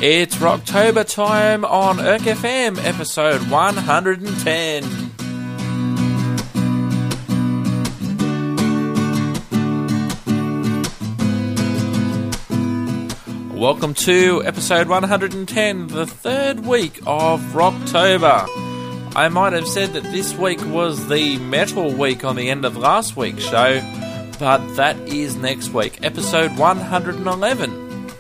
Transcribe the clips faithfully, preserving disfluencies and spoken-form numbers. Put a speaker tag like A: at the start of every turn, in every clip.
A: It's Rocktober time on E R C F M, episode one hundred ten. Welcome to episode one hundred ten, the third week of Rocktober. I might have said that this week was the metal week on the end of last week's show, but that is next week, episode one hundred eleven.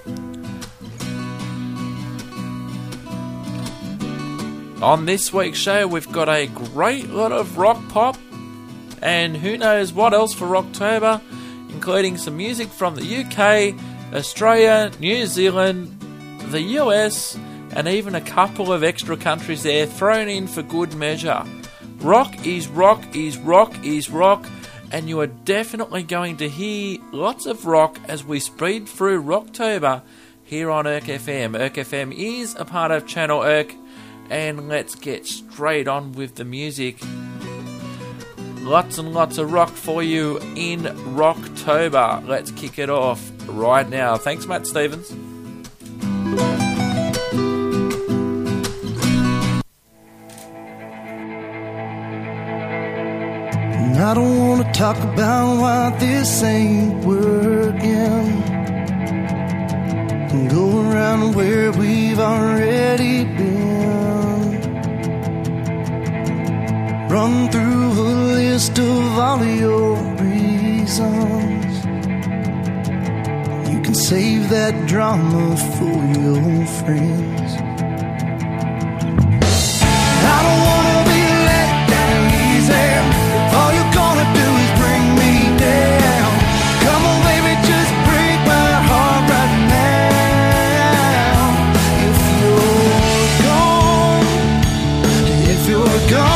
A: On this week's show, we've got a great lot of rock pop, and who knows what else for Rocktober, including some music from the U K, Australia, New Zealand, the U S, and even a couple of extra countries there thrown in for good measure. Rock is rock is rock is rock, and you are definitely going to hear lots of rock as we speed through Rocktober here on E R C F M. E R C F M is a part of Channel E R C, and let's get straight on with the music. Lots and lots of rock for you in Rocktober. Let's kick it off right now. Thanks, Matt Stevens.
B: And I don't want to talk about why this ain't working, and go around where we've already been. Run through a list of all of your reasons. You can save that drama for your friends. I don't wanna be let down easy. All you're gonna do is bring me down. Come on baby, just break my heart right now. If you're gone, if you're gone,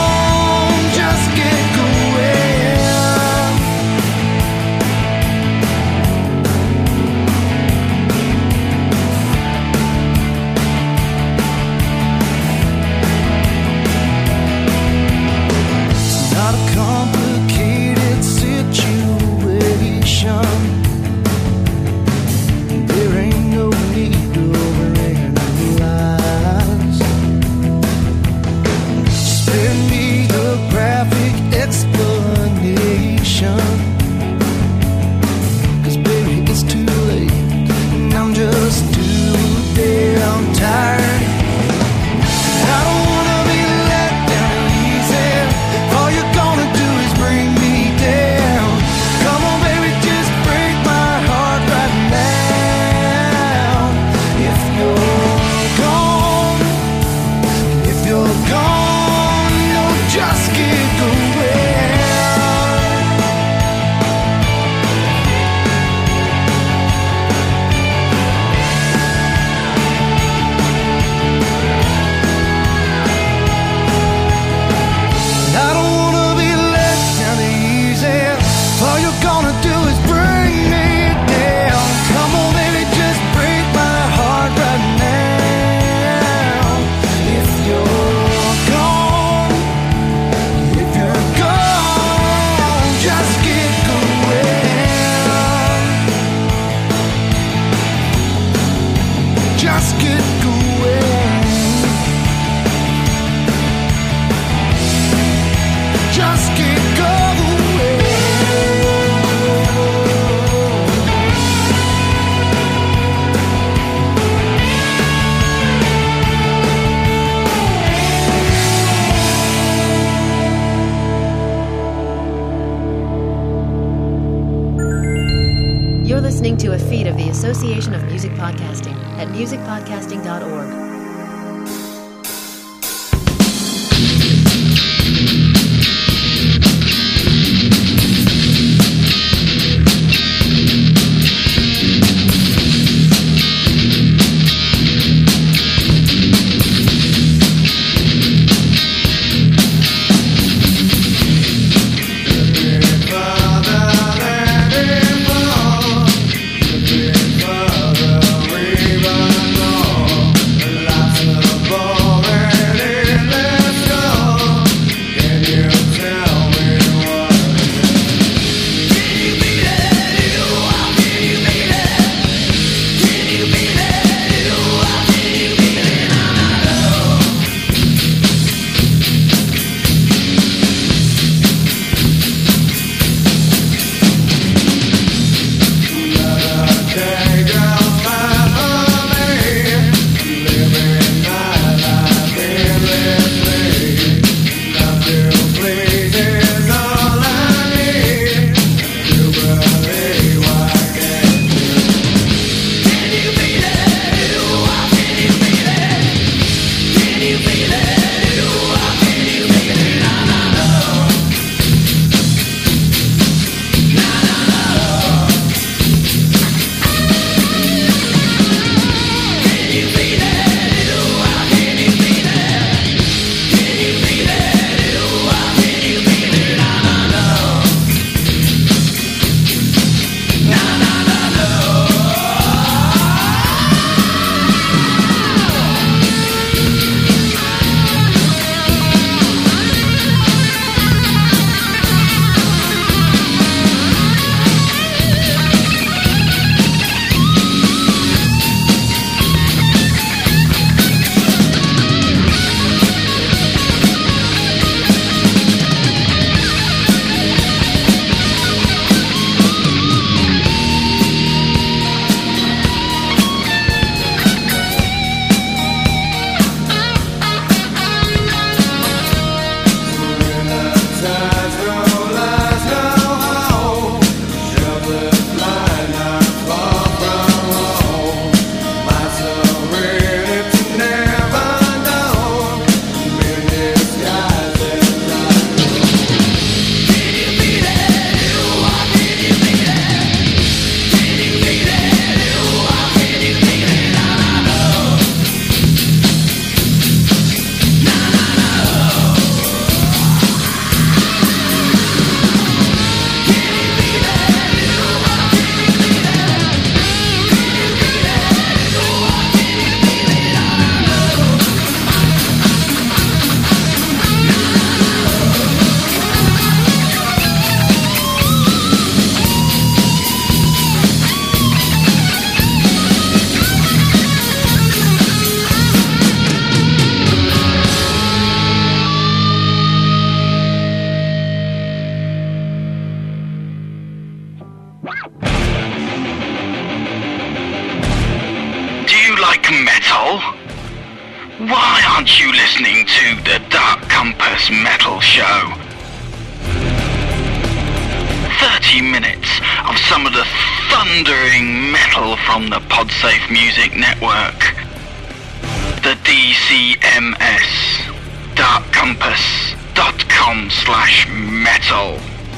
C: to a feed of the Association of Music Podcasting at music podcasting dot org.
B: Father, we run on.
D: Why aren't you listening to the Dark Compass Metal Show? thirty minutes of some of the thundering metal from the Podsafe Music Network. The D C M S. dark compass dot com slash metal.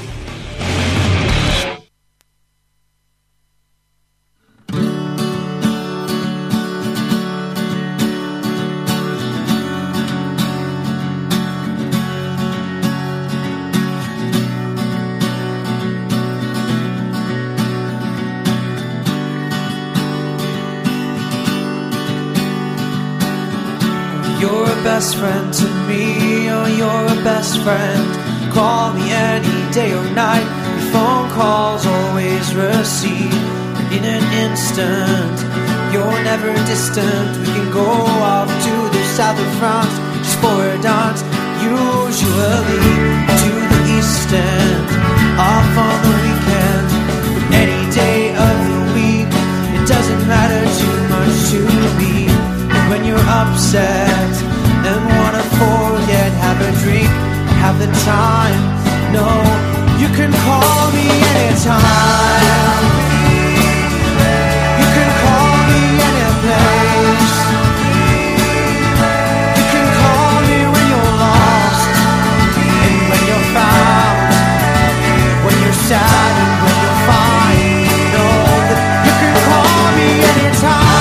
E: You're a best friend to me, oh you're a best friend. Call me any day or night, your phone calls always receive. And in an instant, you're never distant. We can go off to the south of France, just for a dance, usually to the east end, off on the weekend. Any day of the week, it doesn't matter too much to me. When you're upset and wanna forget, have a drink, have the time. No, you can call me anytime. You can call me any place. You can call me when you're lost and when you're found, when you're sad and when you're fine. Know that you can call me anytime.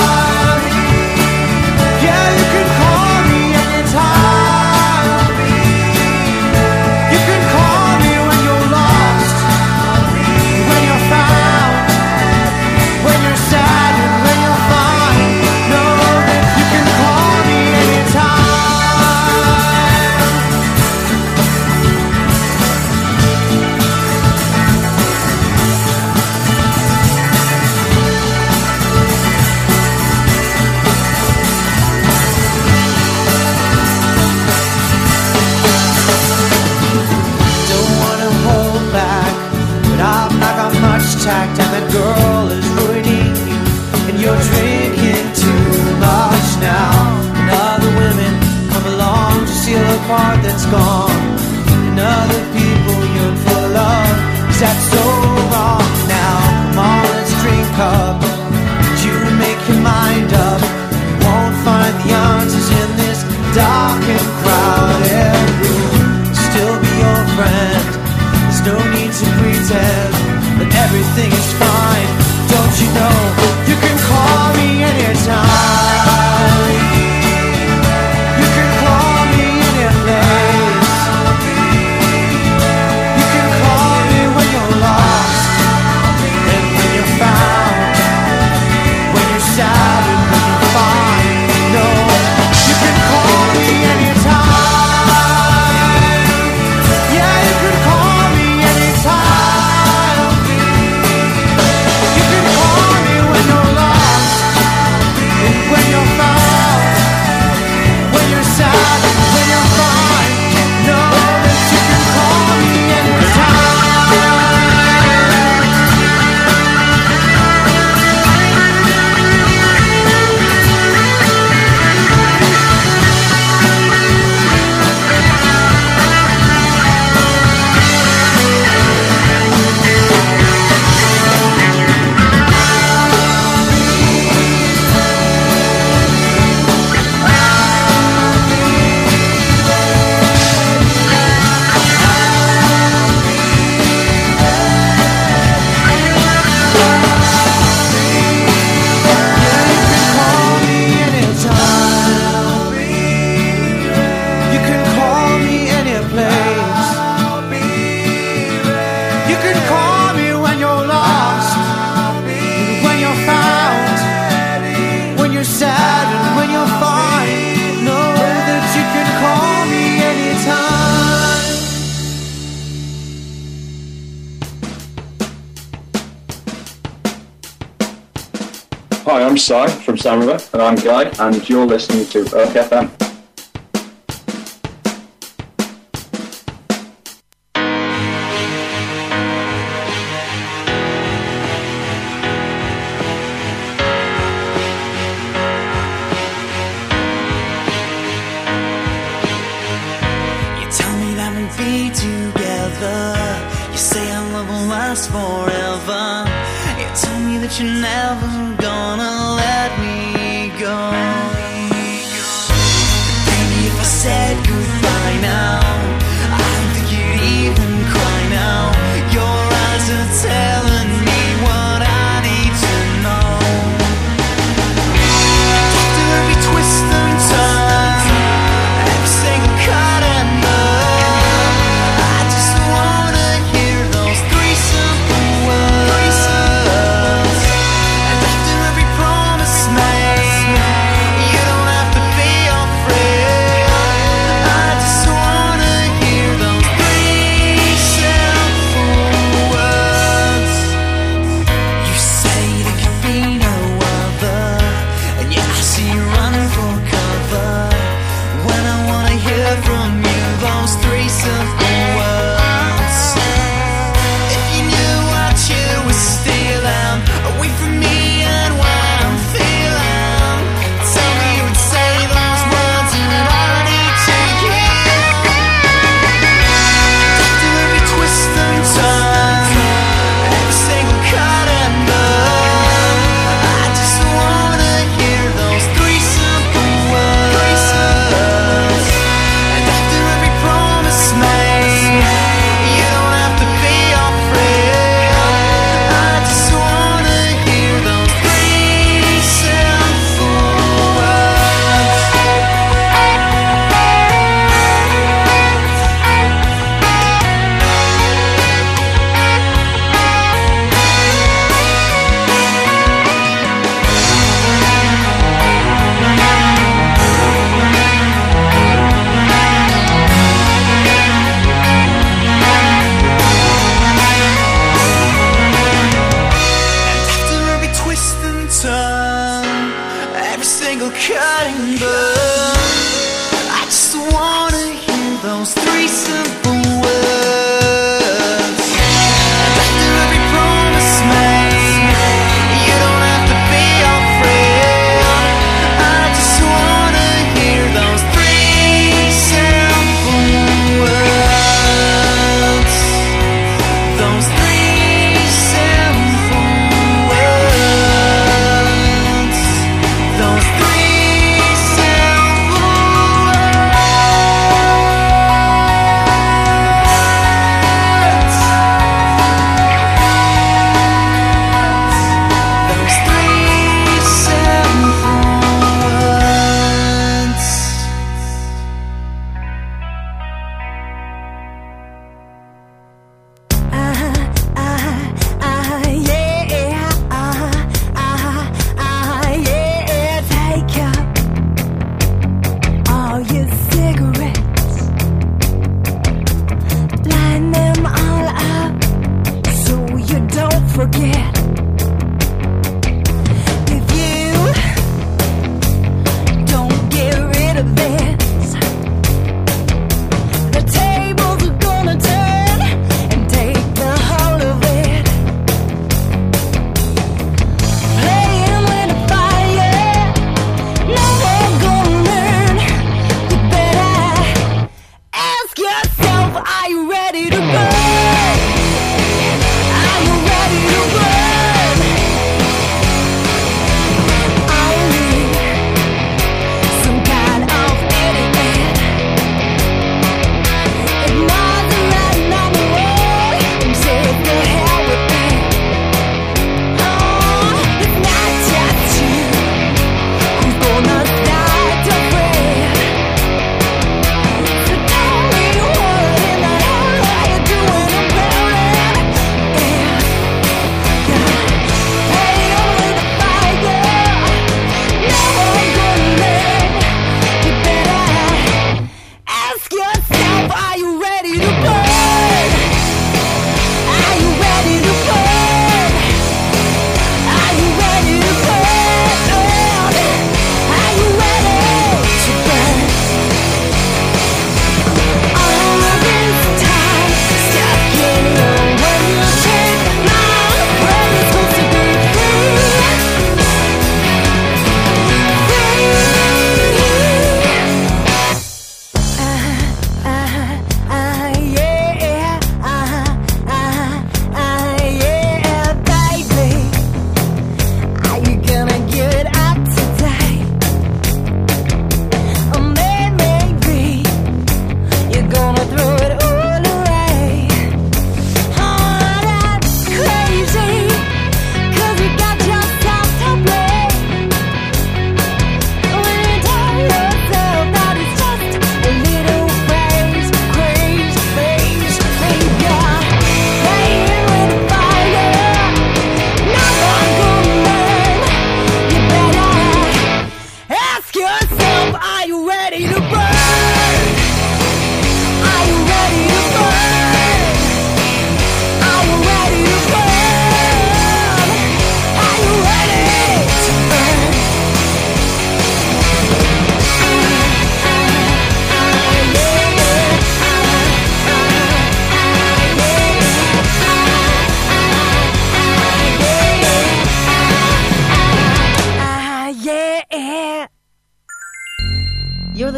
E: And the girl is ruining you, and you're drinking too much now. And other women come along to steal a part that's gone, and other people yearn for love. Is that so wrong now? Come on, let's drink up, and you make your mind up. You won't find the answers in this dark and crowded room. Still be your friend, there's no need to pretend that everything is fine. Don't you know you can call me anytime. You can call me any place. You can call me when you're lost and when you're found, when you're sad and when you're fine. No, you can call me anytime. Yeah, you can call me anytime.
F: Hi, I'm Si from Sam River.
G: And I'm Guy, and you're listening to Oak F M.
E: say our love will last forever. You told me that you're never gonna let me go. Baby, if I said goodbye now, I don't think you'd even cry now. Your eyes are telling me what I need to know. After every twist and turn, every single cut and burn, I just wanna hear those three simple words. And after every promise made, you don't have to be afraid. I just wanna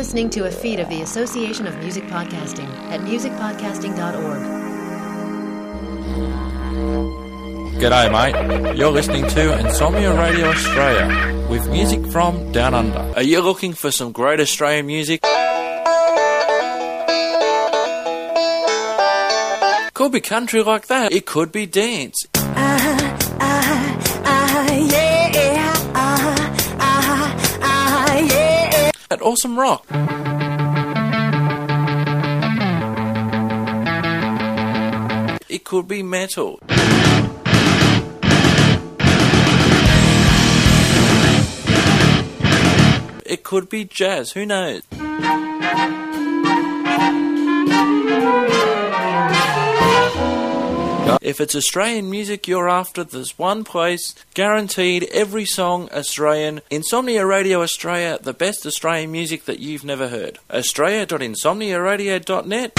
C: listening to a feed of the Association of Music Podcasting at music podcasting dot org.
A: G'day, mate. You're listening to Insomnia Radio Australia with music from Down Under. Are you looking for some great Australian music? Could be country like that. It could be dance.
B: Uh, uh, uh, yeah, uh, uh, uh, yeah.
A: At awesome rock. It could be metal. It could be jazz, who knows? If it's Australian music you're after, there's one place, guaranteed every song Australian. Insomnia Radio Australia, the best Australian music that you've never heard. australia dot insomnia radio dot net.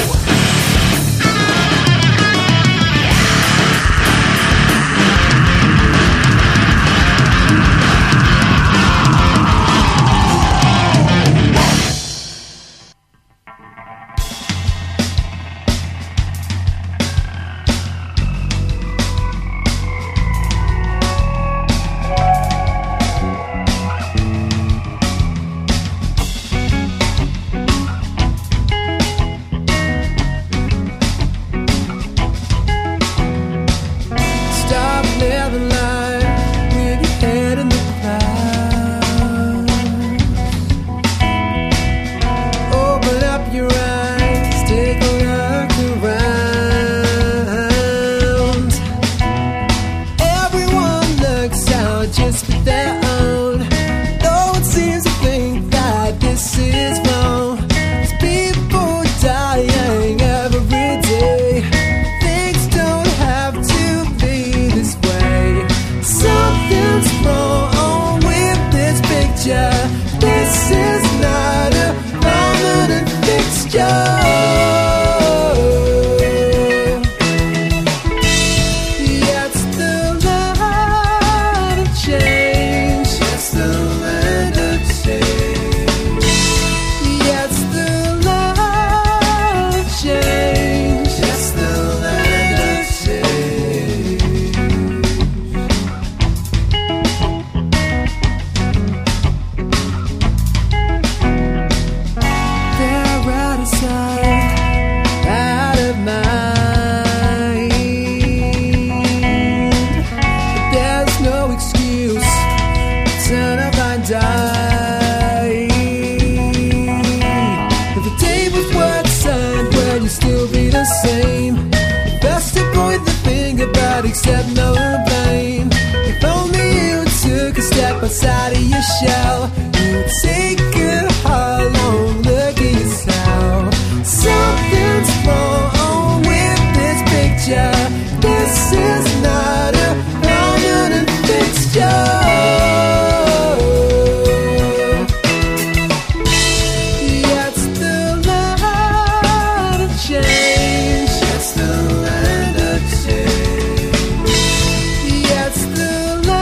B: Accept no blame. If only you took a step outside of your shell, you would take a hard long look at yourself. Something's wrong with this picture. This is not a permanent fixture.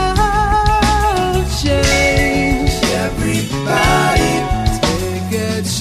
B: Everybody take a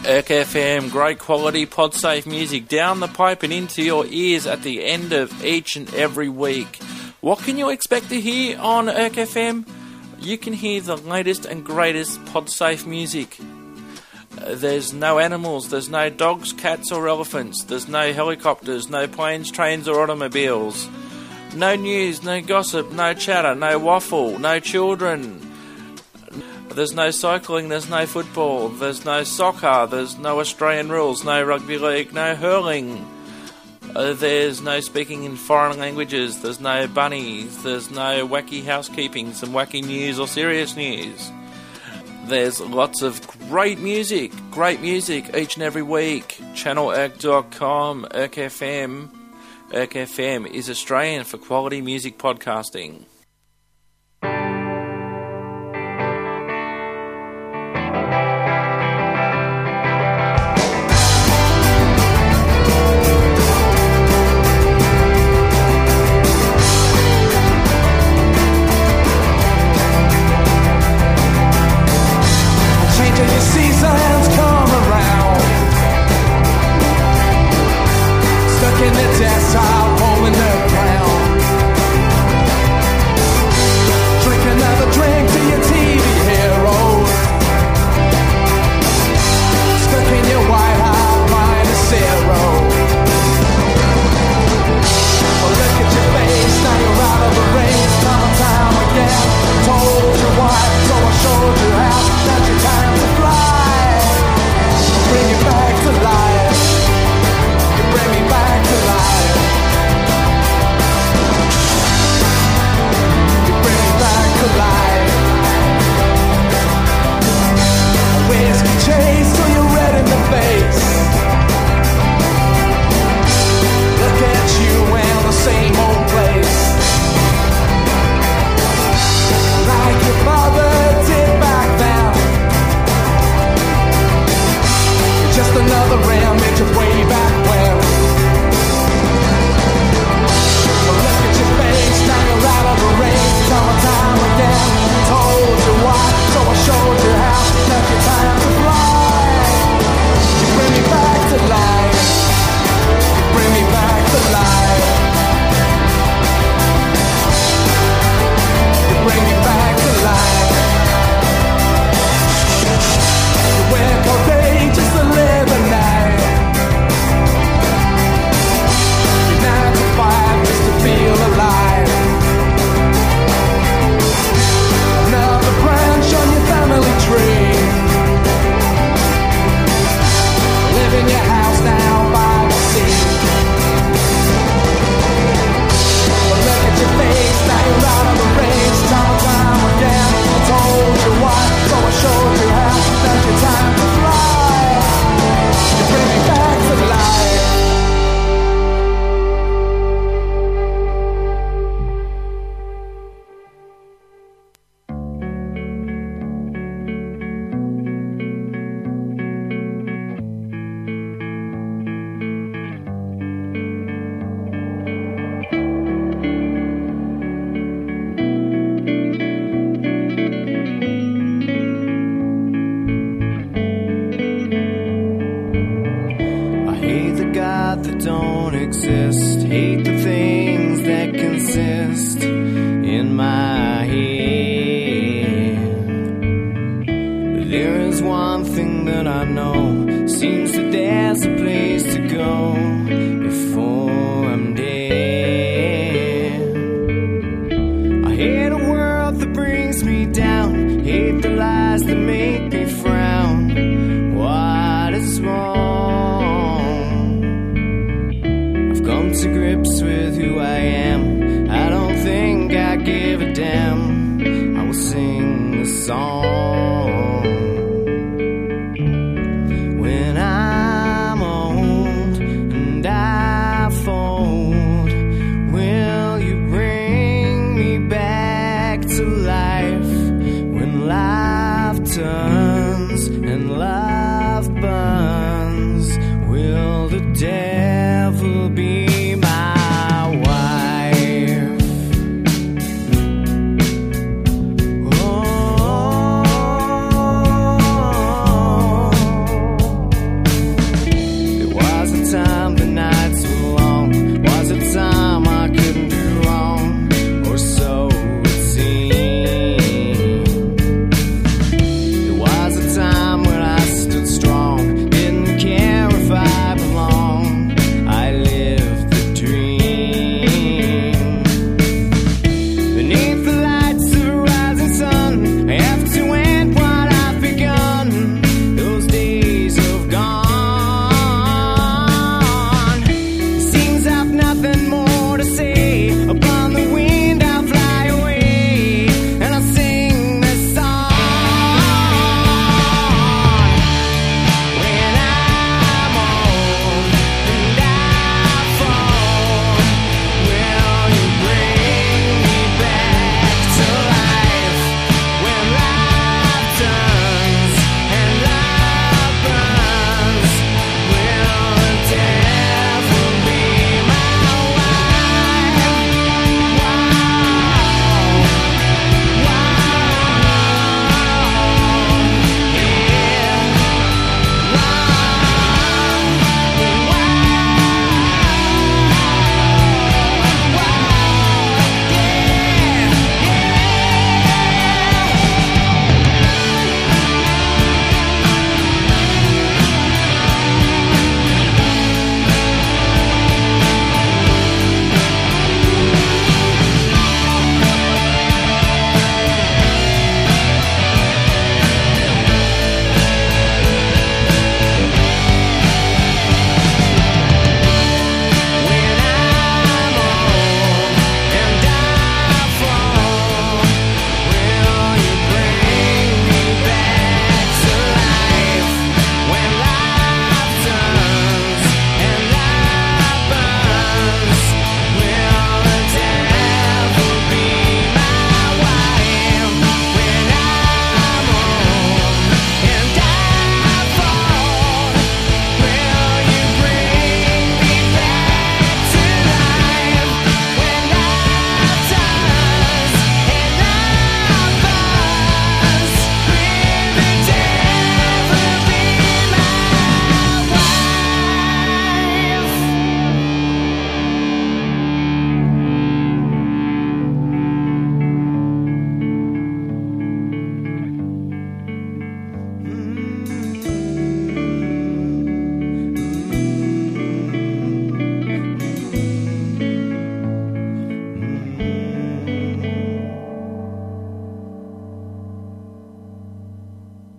A: Erk F M, great quality pod-safe music down the pipe and into your ears at the end of each and every week. What can you expect to hear on Erk F M? You can hear the latest and greatest pod-safe music. Uh, there's no animals, there's no dogs, cats or elephants, there's no helicopters, no planes, trains or automobiles. No news, no gossip, no chatter, no waffle, no children. There's no cycling, there's no football, there's no soccer, there's no Australian rules, no rugby league, no hurling. Uh, there's no speaking in foreign languages, there's no bunnies, there's no wacky housekeeping, some wacky news or serious news. There's lots of great music, great music each and every week. channel erk dot com, Erk F M. Erk F M is Australian for quality music podcasting.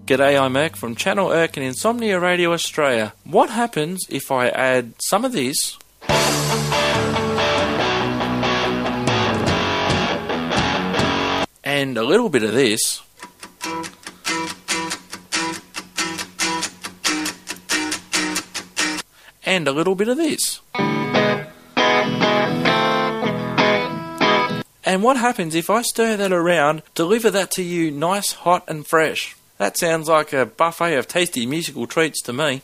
A: G'day, I'm Irk from Channel Irk and Insomnia Radio Australia. What happens if I add some of this and a little bit of this and a little bit of this? And what happens if I stir that around, deliver that to you nice, hot and fresh? That sounds like a buffet of tasty musical treats to me.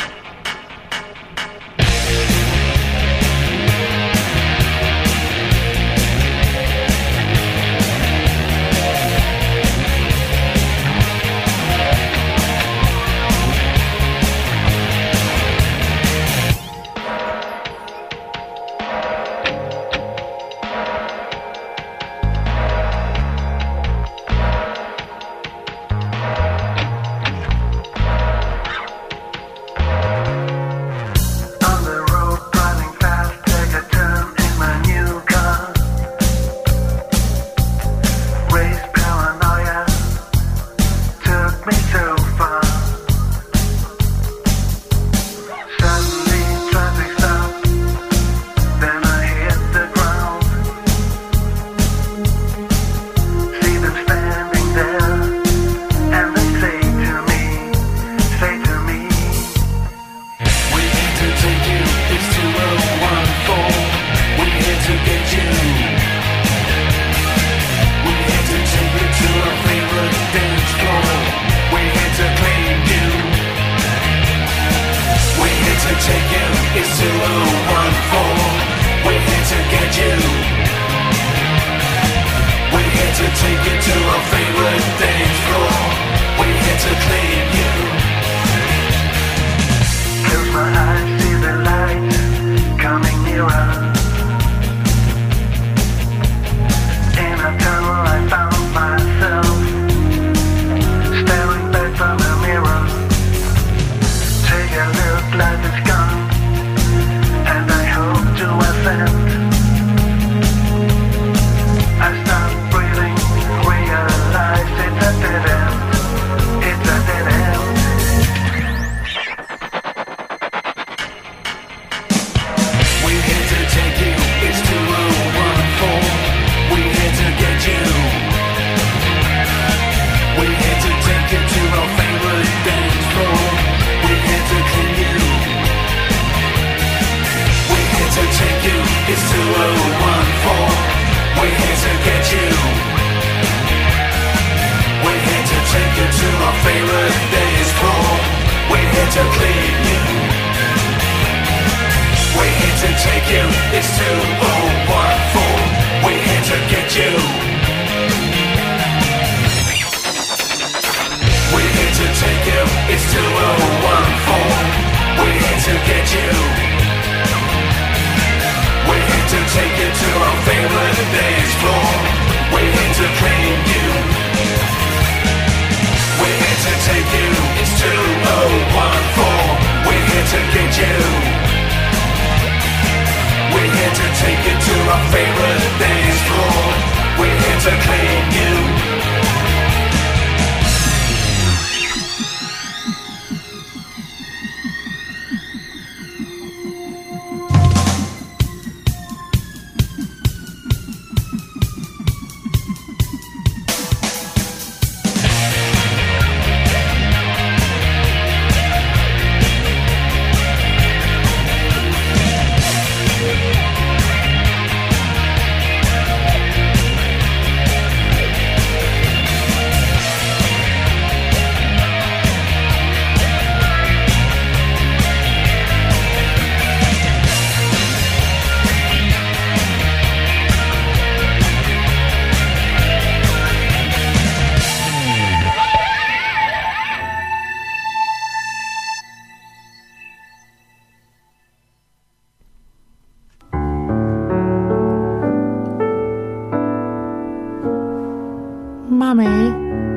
H: Mummy?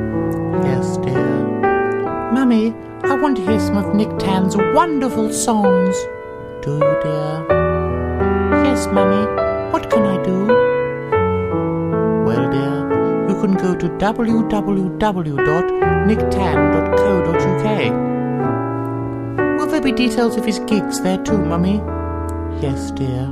H: Yes, dear? Mummy, I want to hear some of Nick Tan's wonderful songs. Do you, dear? Yes, Mummy. What can I do? Well, dear, you can go to w w w dot nick tan dot co dot u k. Will there be details of his gigs there too, Mummy? Yes, dear.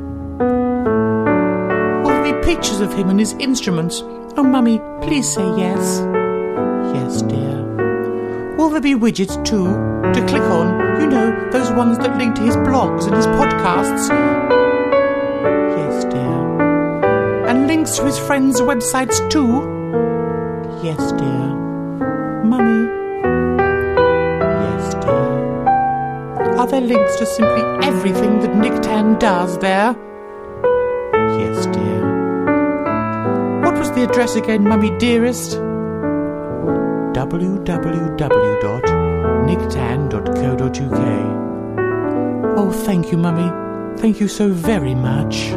H: Will there be pictures of him and his instruments? Oh, Mummy, please say yes. Yes, dear. Will there be widgets too, to click on? You know, those ones that link to his blogs and his podcasts? Yes, dear. And links to his friends' websites too? Yes, dear. Mummy? Yes, dear. Are there links to simply everything that Nick Tan does there? Yes, dear. What was the address again, Mummy dearest? w w w dot nick tan dot co dot u k. Oh, thank you, Mummy. Thank you so very much.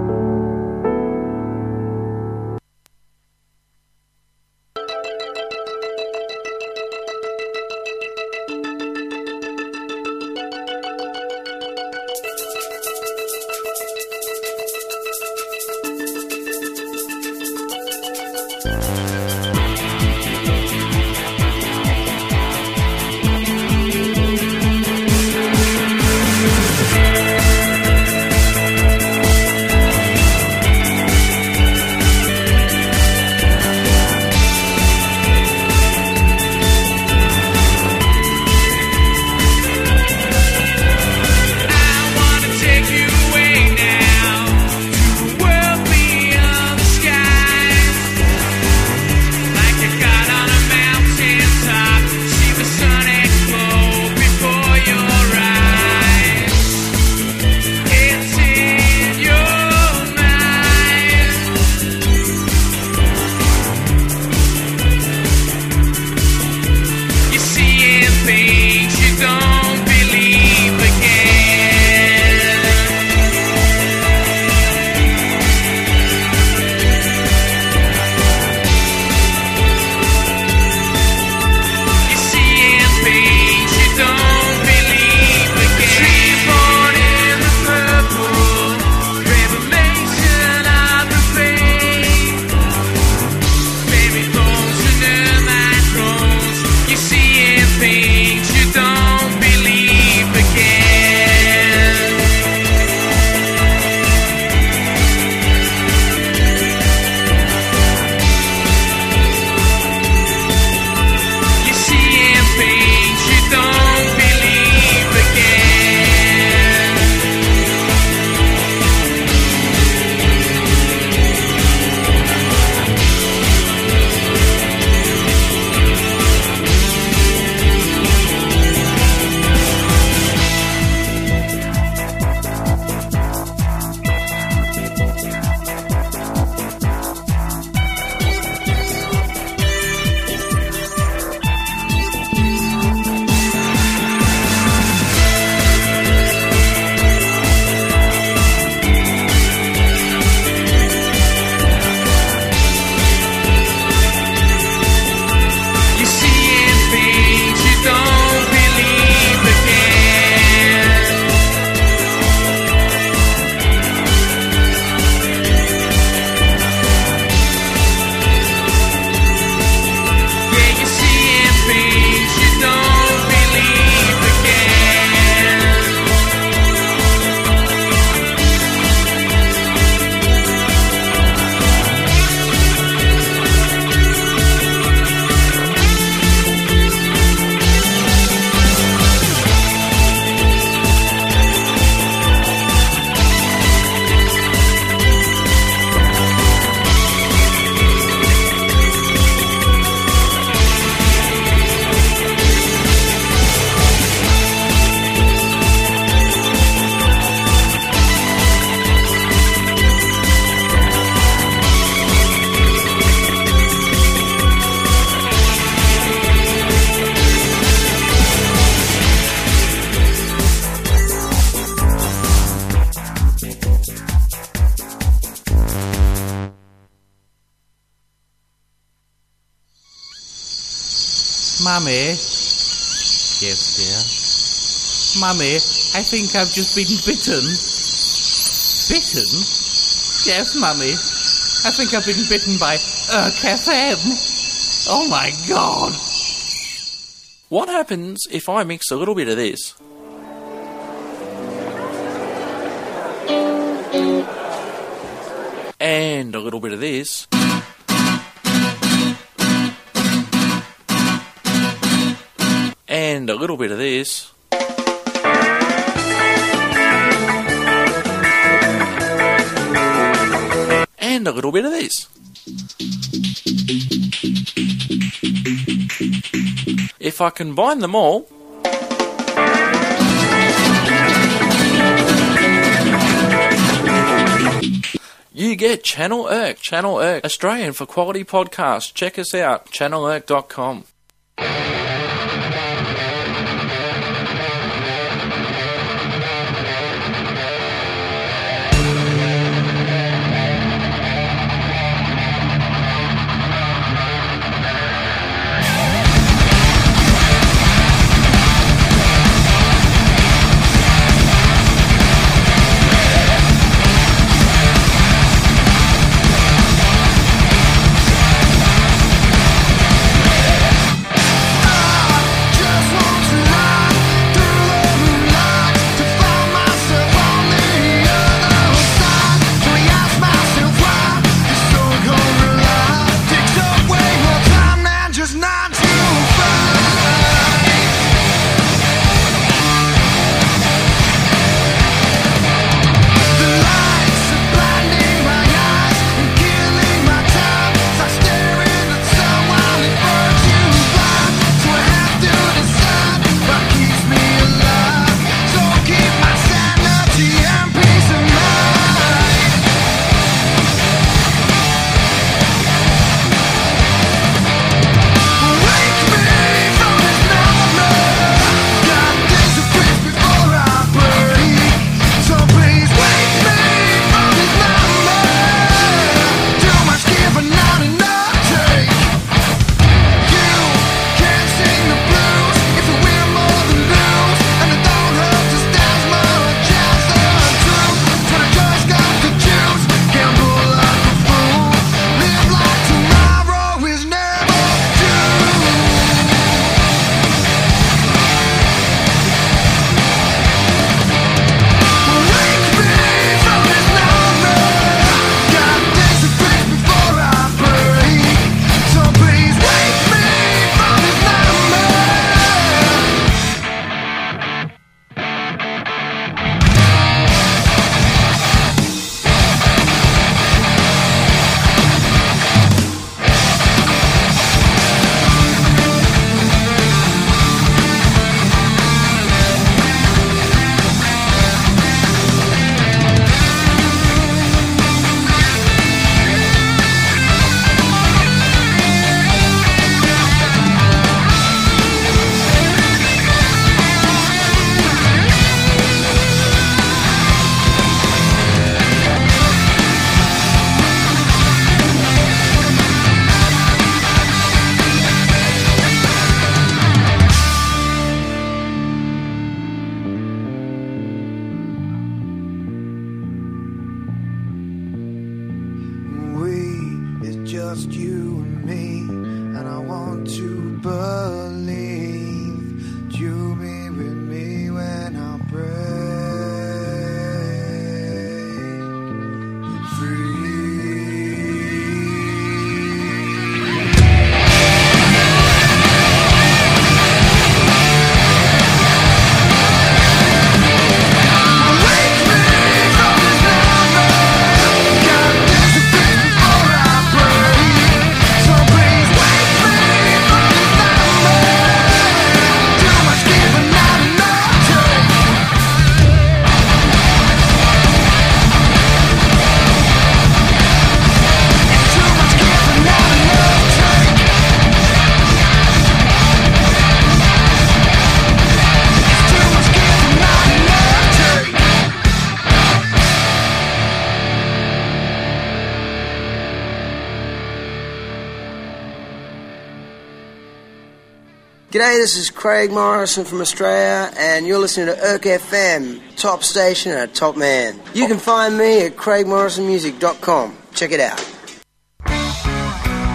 H: Mummy? Yes, dear. Mummy, I think I've just been bitten. Bitten? Yes, Mummy. I think I've been bitten by Urk F M. Oh my god.
A: What happens if I mix a little bit of this? And a little bit of this. And a little bit of this. And a little bit of this. If I combine them all, you get Channel Urk. Channel Urk, Australian for quality podcasts. Check us out, channel urk dot com.
B: just you and me, and I want to believe you'll be with me when I break free.
I: G'day, this is Craig Morrison from Australia, and you're listening to Urk F M, top station and a top man. You can find me at craig morrison music dot com. Check it out.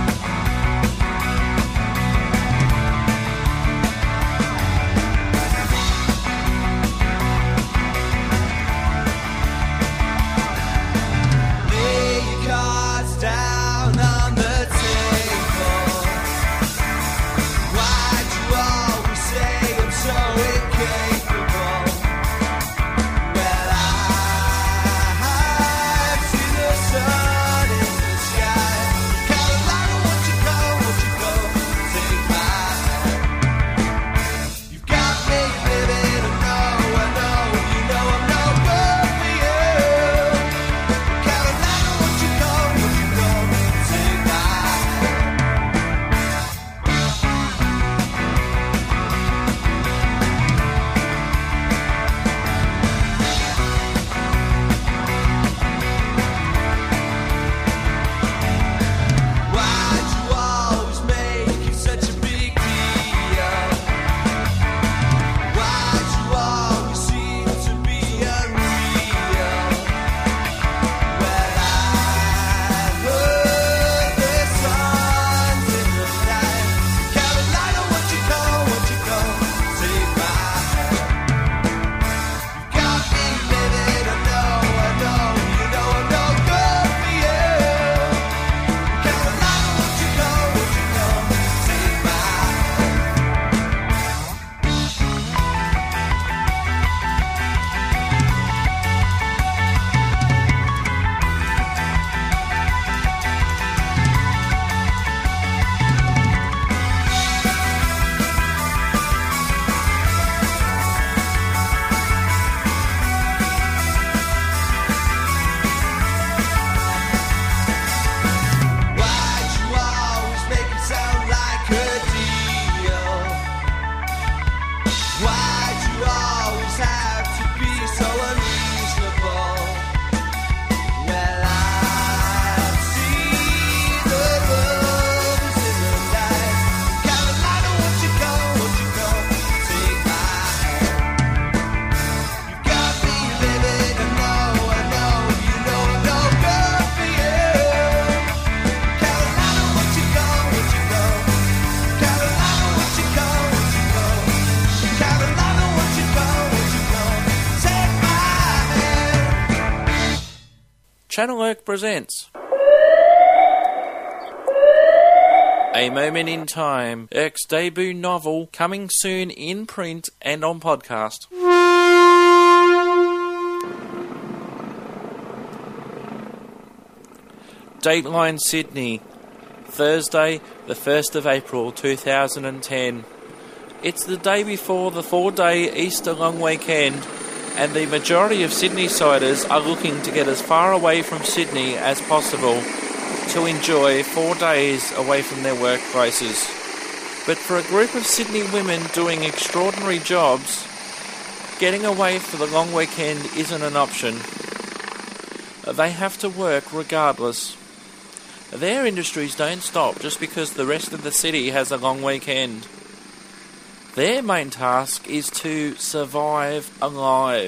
A: Channel Irk presents A Moment in Time, Irk's debut novel, coming soon in print and on podcast. Dateline Sydney, Thursday, the first of April two thousand ten. It's the day before the four-day Easter long weekend, and the majority of Sydney-siders are looking to get as far away from Sydney as possible to enjoy four days away from their workplaces. But for a group of Sydney women doing extraordinary jobs, getting away for the long weekend isn't an option. They have to work regardless. Their industries don't stop just because the rest of the city has a long weekend. Their main task is to survive alive.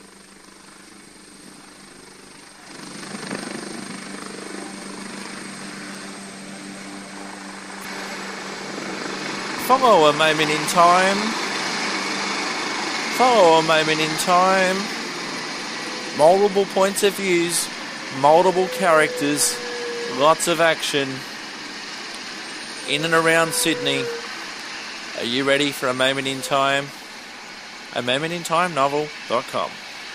A: Follow a moment in time. Follow a moment in time. Multiple points of views, multiple characters, lots of action in and around Sydney. Are you ready for A Moment in Time? a moment in time novel dot com.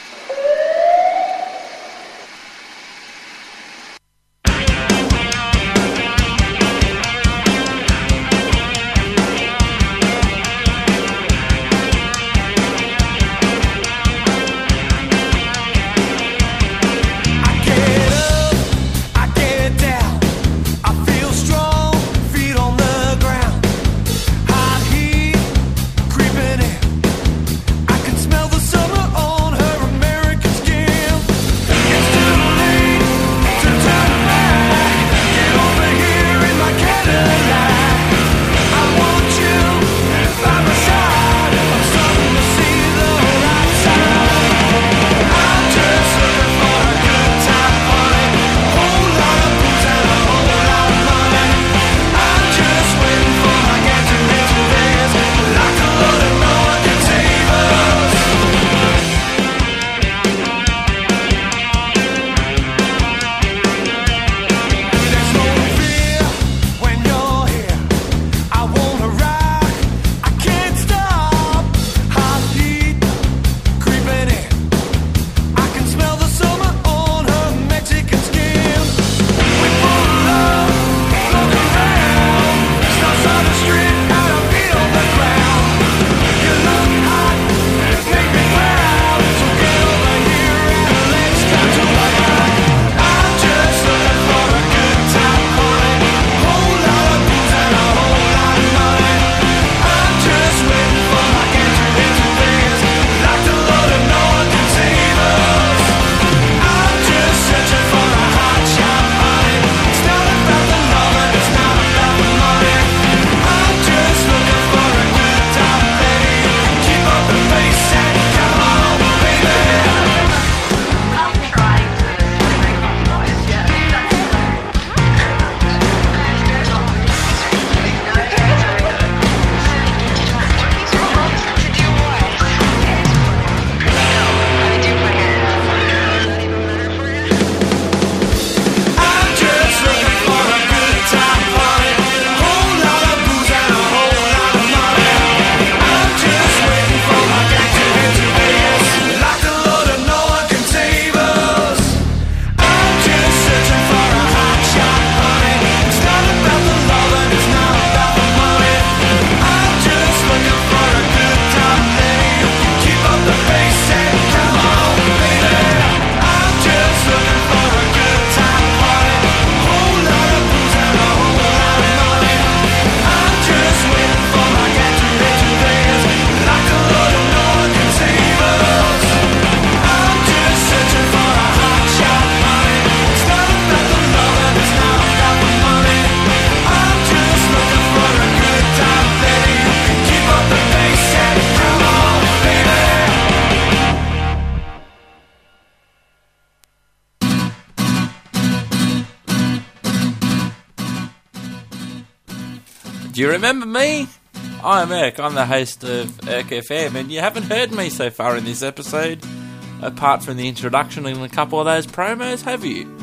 A: Do you remember me? I'm Irk, I'm the host of Irk F M, and you haven't heard me so far in this episode, apart from the introduction and a couple of those promos, have you?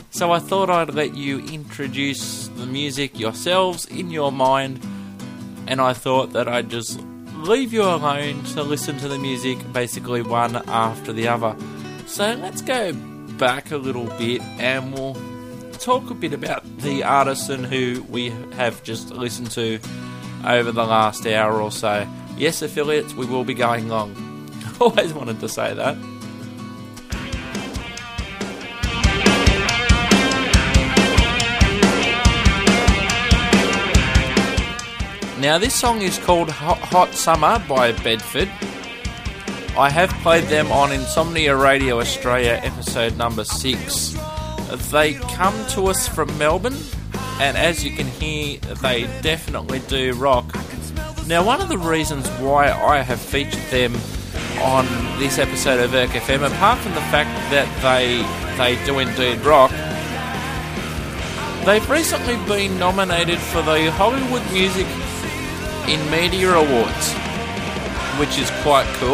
A: So I thought I'd let you introduce the music yourselves in your mind, and I thought that I'd just leave you alone to listen to the music basically one after the other. So let's go back a little bit and we'll talk a bit about the artisan who we have just listened to over the last hour or so. Yes, affiliates, we will be going long. Always wanted to say that. Now this song is called Hot, Hot Summer by Bedford. I have played them on Insomnia Radio Australia episode number six. They come to us from Melbourne, and as you can hear, they definitely do rock. Now one of the reasons why I have featured them on this episode of Erk F M, apart from the fact that they they do indeed rock, they've recently been nominated for the Hollywood Music in Media Awards, which is quite cool.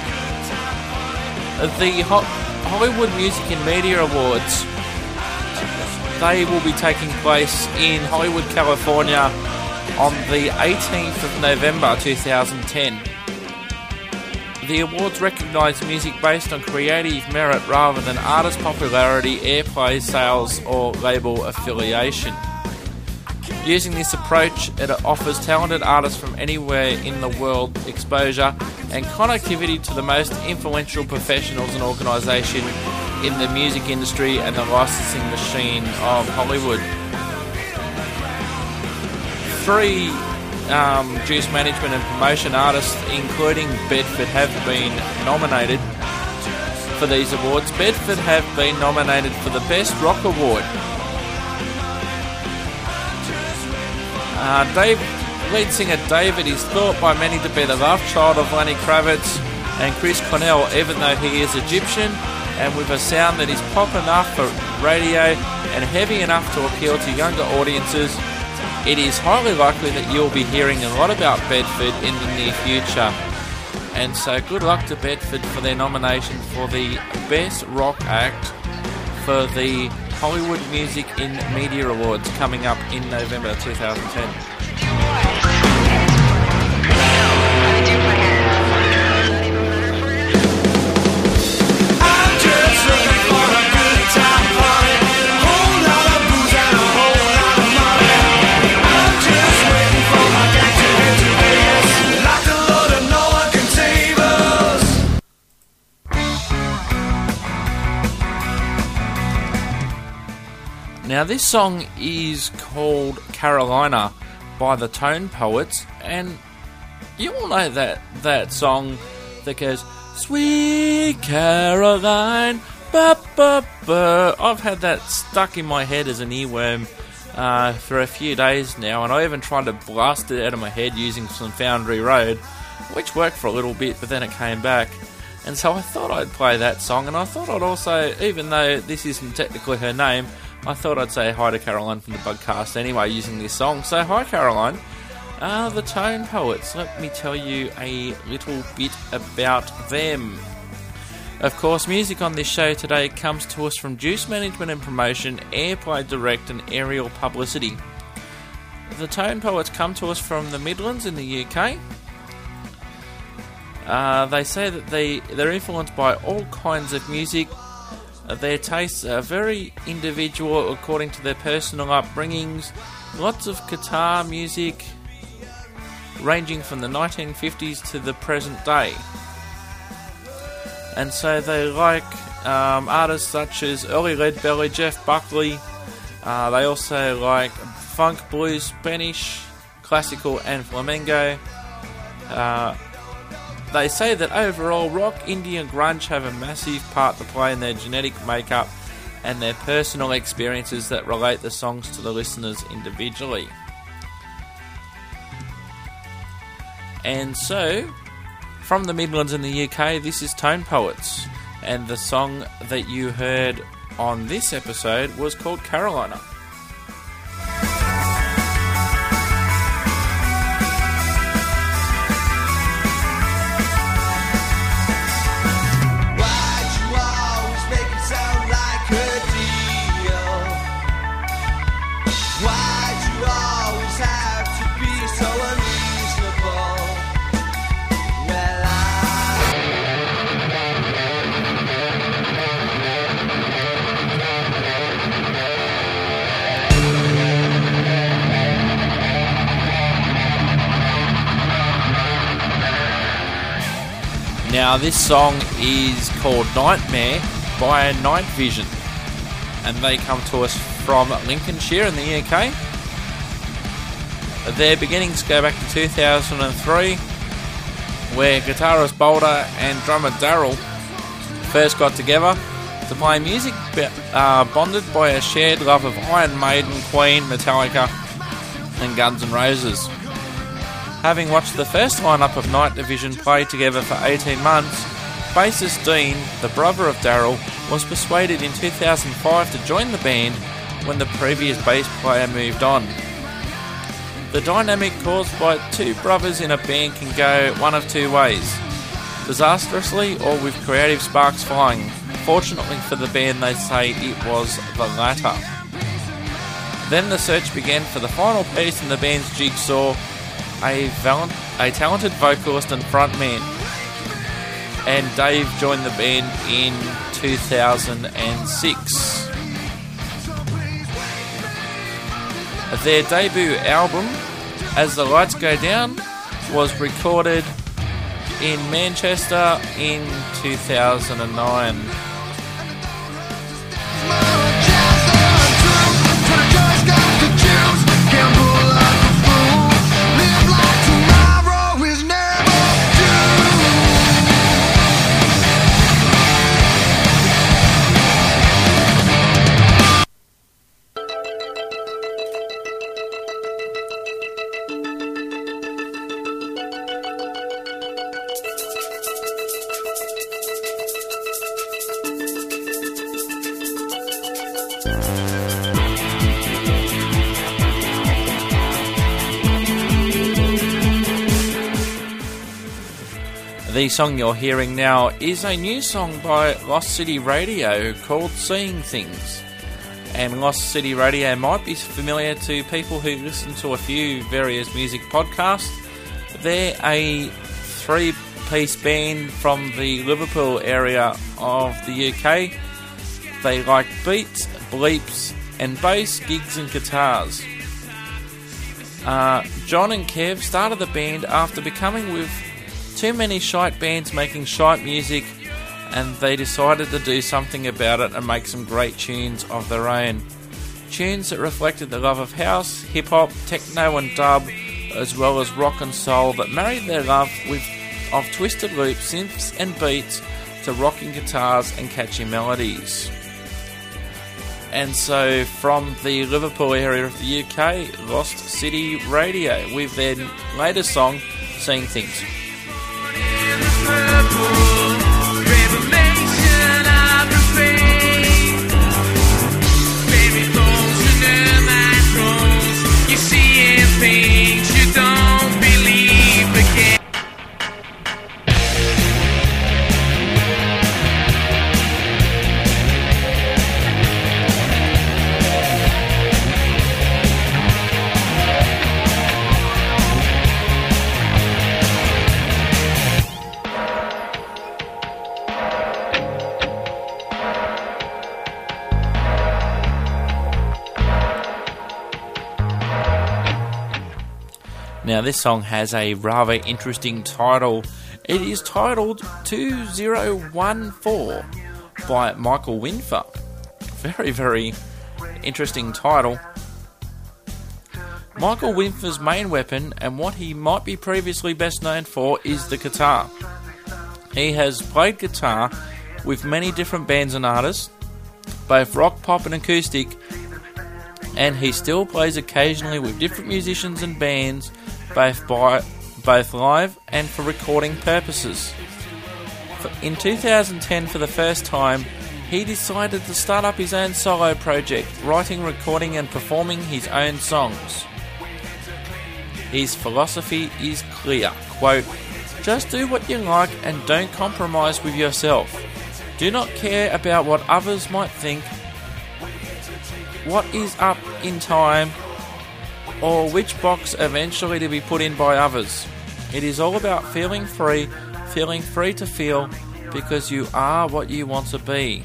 A: The Ho- Hollywood Music in Media Awards, they will be taking place in Hollywood, California on the eighteenth of November twenty ten. The awards recognise music based on creative merit rather than artist popularity, airplay, sales or label affiliation. Using this approach, it offers talented artists from anywhere in the world exposure and connectivity to the most influential professionals and organisations in the music industry and the licensing machine of Hollywood. Three um, Juice Management and Promotion artists, including Bedford, have been nominated for these awards. Bedford have been nominated for the Best Rock Award. Uh, Dave, lead singer David is thought by many to be the love child of Lenny Kravitz and Chris Cornell, even though he is Egyptian and with a sound that is pop enough for radio and heavy enough to appeal to younger audiences. It is highly likely that you'll be hearing a lot about Bedford in the near future. And so good luck to Bedford for their nomination for the Best Rock Act for the Hollywood Music in Media Awards coming up in November twenty ten. Now this song is called Carolina by the Tone Poets, and you all know that, that song that goes, Sweet Caroline, ba ba ba. I've had that stuck in my head as an earworm uh, for a few days now, and I even tried to blast it out of my head using some Foundry Road, which worked for a little bit, but then it came back. And so I thought I'd play that song, and I thought I'd also, even though this isn't technically her name, I thought I'd say hi to Caroline from the podcast anyway using this song. So hi Caroline. Uh, the Tone Poets, let me tell you a little bit about them. Of course, music on this show today comes to us from Juice Management and Promotion, Airplay Direct and Aerial Publicity. The Tone Poets come to us from the Midlands in the U K. Uh, they say that they, they're influenced by all kinds of music. Their tastes are very individual according to their personal upbringings. Lots of guitar music ranging from the nineteen fifties to the present day. And so they like um, artists such as early Lead Belly, Jeff Buckley. Uh, they also like funk, blues, Spanish, classical and flamenco. Uh, They say that overall, rock, indie and grunge have a massive part to play in their genetic makeup and their personal experiences that relate the songs to the listeners individually. And so, from the Midlands in the U K, this is Tone Poets, and the song that you heard on this episode was called Carolina.
B: Why'd you always make it sound like a deal?
A: Now this song is called Nightmare by Night Vision, and they come to us from Lincolnshire in the U K. Their beginnings go back to two thousand three, where guitarist Boulder and drummer Daryl first got together to play music, uh, bonded by a shared love of Iron Maiden, Queen, Metallica and Guns N' Roses. Having watched the first lineup of Night Division play together for eighteen months, bassist Dean, the brother of Daryl, was persuaded in two thousand five to join the band when the previous bass player moved on. The dynamic caused by two brothers in a band can go one of two ways: disastrously or with creative sparks flying. Fortunately for the band, they say it was the latter. Then the search began for the final piece in the band's jigsaw, a, val- a talented vocalist and frontman, and Dave joined the band in two thousand six. Their debut album, As the Lights Go Down, was recorded in Manchester in two thousand nine. The song you're hearing now is a new song by Lost City Radio called Seeing Things. And Lost City Radio might be familiar to people who listen to a few various music podcasts. They're a three-piece band from the Liverpool area of the U K. They like beats, bleeps and bass, gigs and guitars. Uh, John and Kev started the band after becoming with too many shite bands making shite music, and they decided to do something about it and make some great tunes of their own. Tunes that reflected the love of house, hip-hop, techno and dub, as well as rock and soul, that married their love with of twisted loops, synths and beats to rocking guitars and catchy melodies. And so from the Liverpool area of the U K, Lost City Radio with their latest song, Seeing Things. Now this song has a rather interesting title. It is titled two thousand fourteen by Michael Winfer. Very, very interesting title. Michael Winfer's main weapon, and what he might be previously best known for, is the guitar. He has played guitar with many different bands and artists, both rock, pop and acoustic, and he still plays occasionally with different musicians and bands, both by both live and for recording purposes. In two thousand ten, for the first time, he decided to start up his own solo project, writing, recording and performing his own songs. His philosophy is clear, quote, "Just do what you like and don't compromise with yourself. Do not care about what others might think, what is up in time, or which box eventually to be put in by others. It is all about feeling free, feeling free to feel, because you are what you want to be."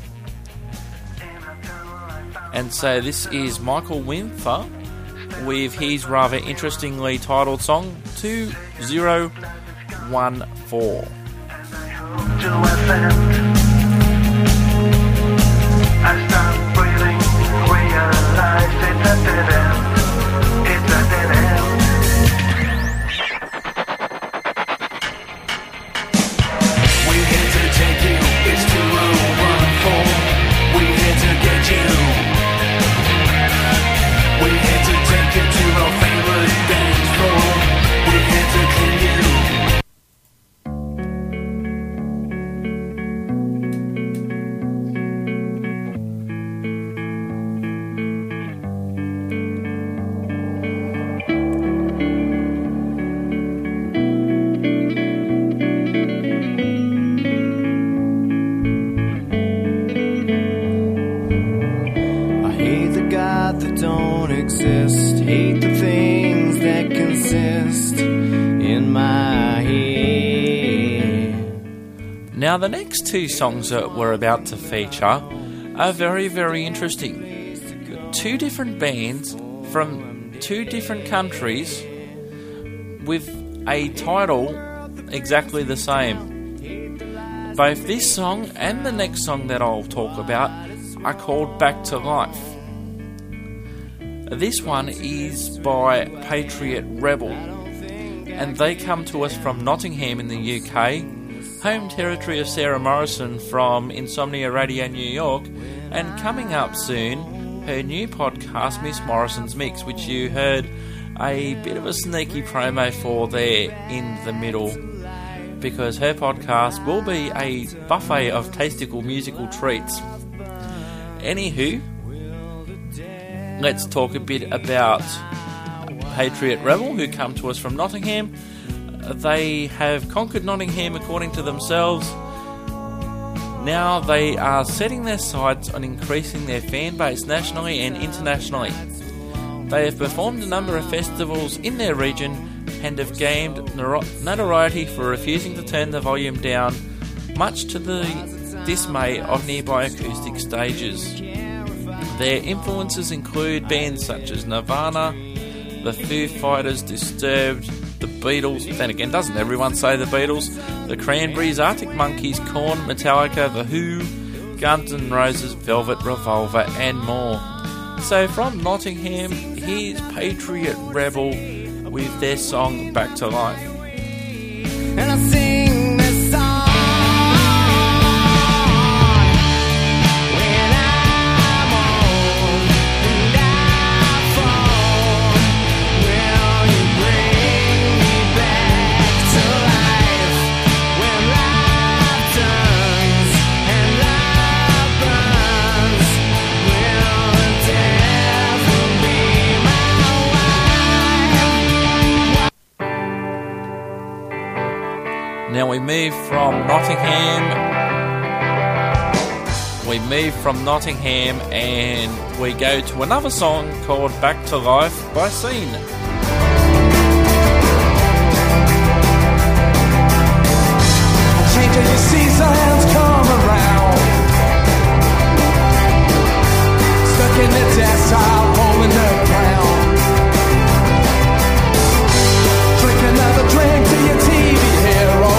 A: And so this is Michael Winfer with his rather interestingly titled song two thousand fourteen.
B: to ascend. I stop breathing, realize it's a dead end. It's a dead end. We're here to take you, it's too low, run for. We're here to get you. We're here to take you to our favorite dance floor. We're here to clean you.
E: That don't exist, hate the things that consist in my head.
A: Now, the next two songs that we're about to feature are very, very interesting. Two different bands from two different countries with a title exactly the same. Both this song and the next song that I'll talk about are called Back to Life. This one is by Patriot Rebel, and they come to us from Nottingham in the U K, home territory of Sarah Morrison from Insomnia Radio New York, and coming up soon, her new podcast, Miss Morrison's Mix, which you heard a bit of a sneaky promo for there in the middle, because her podcast will be a buffet of tastical musical treats. Anywho, let's talk a bit about Patriot Rebel, who come to us from Nottingham. They have conquered Nottingham according to themselves. Now they are setting their sights on increasing their fan base nationally and internationally. They have performed a number of festivals in their region and have gained notoriety for refusing to turn the volume down, much to the dismay of nearby acoustic stages. Their influences include bands such as Nirvana, the Foo Fighters, Disturbed, the Beatles, then again, doesn't everyone say the Beatles? The Cranberries, Arctic Monkeys, Korn, Metallica, The Who, Guns N' Roses, Velvet Revolver, and more. So from Nottingham, here's Patriot Rebel with their song Back to Life.
E: And I sing this song.
A: Now we move from Nottingham, we move from Nottingham and we go to another song called Back to Life by Scene.
B: Changing the seasons come around. Stuck in the desert, rolling the ground. Drink another drink to your T V hero.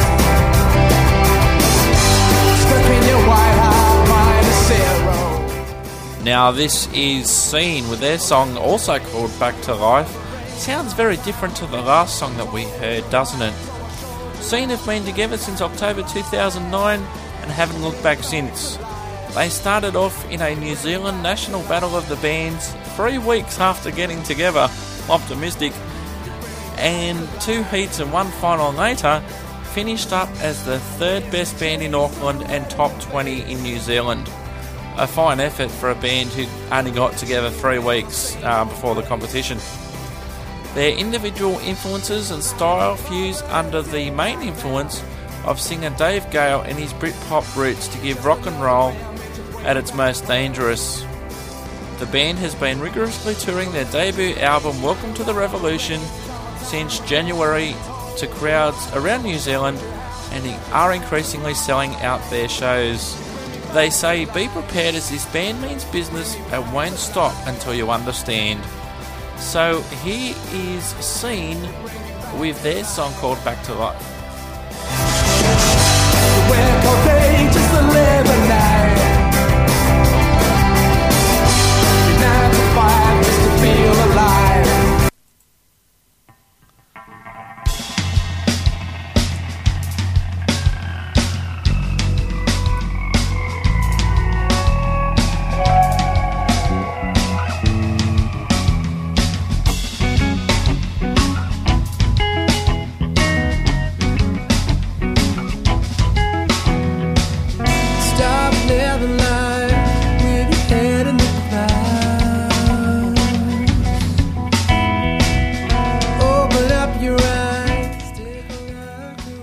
B: Stuck in your white hot minus zero.
A: Now this is Scene with their song also called Back to Life. Sounds very different to the last song that we heard, doesn't it? Scene have been together since October two thousand nine and haven't looked back since. They started off in a New Zealand National Battle of the Bands three weeks after getting together, optimistic, and two heats and one final later, finished up as the third best band in Auckland and top twenty in New Zealand. A fine effort for a band who only got together three weeks uh, before the competition. Their individual influences and style fuse under the main influence of singer Dave Gale and his Britpop roots to give rock and roll at its most dangerous. The band has been rigorously touring their debut album Welcome to the Revolution since January to crowds around New Zealand and are increasingly selling out their shows. They say, be prepared as this band means business and won't stop until you understand. So here is Scene with their song called Back to Life.
B: The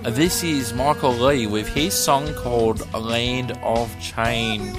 A: This is Michael Lee with his song called Land of Change.